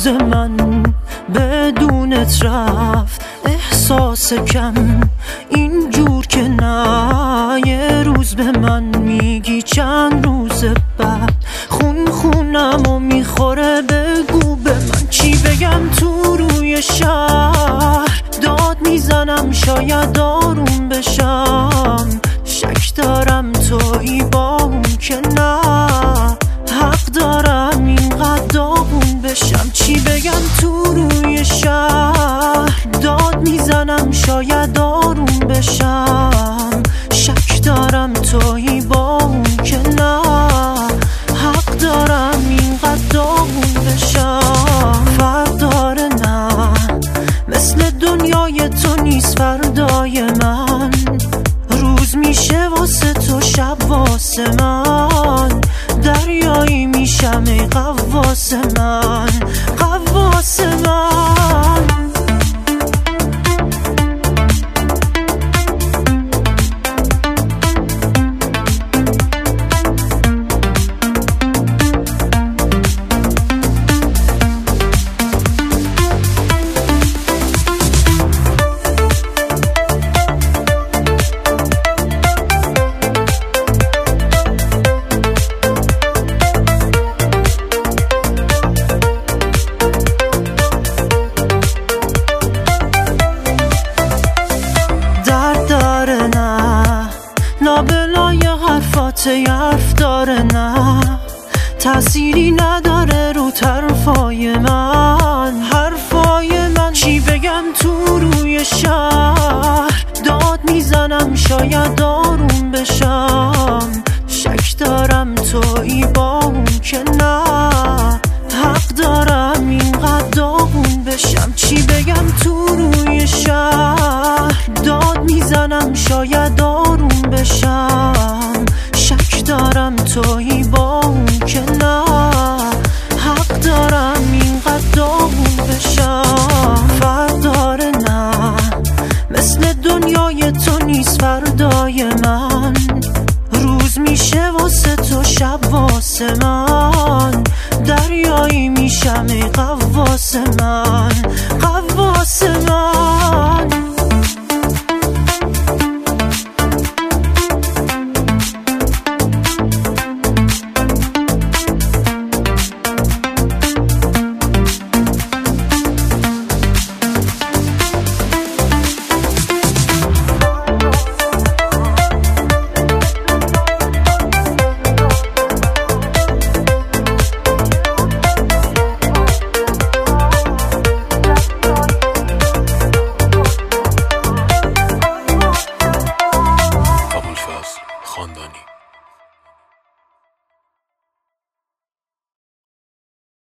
من بدونت رفت احساس کم اینجور که نه. یه روز به من میگی چند روز بعد خونم و میخوره. بگو به من چی بگم تو روی شهر. داد میزنم شاید آروم بشم. شک دارم تویی با اون که نه. حق دارم اینقدر داغون بشم. چی بگم تو روی شهر. داد میزنم شاید آروم بشم. شک دارم تویی با اون که نه. حق دارم اینقدر داغون بشم. فرق داره نه، مثل دنیای تو نیست فردای من. روز میشه واسه تو شب واسه من. دریایی میشم ای غواص من، غواص من. لابلای حرفات یه حرف داره نه. تأثیری نداره رو حرفای من، حرفای من. چی بگم تو روی شهر. داد میزنم شاید آروم بشم. شک دارم تویی با اون که نه. حق دارم اینقدر داغون بشم. چی بگم تو روی شهر. داد میزنم شاید آروم بشم. شک دارم تویی با اون که نه. حق دارم اینقدر داغون بشم. فرق داره نه، مثل دنیای تو نیست فردای من. روز میشه واسه تو شب واسه من. دریایی میشم ای غواص من.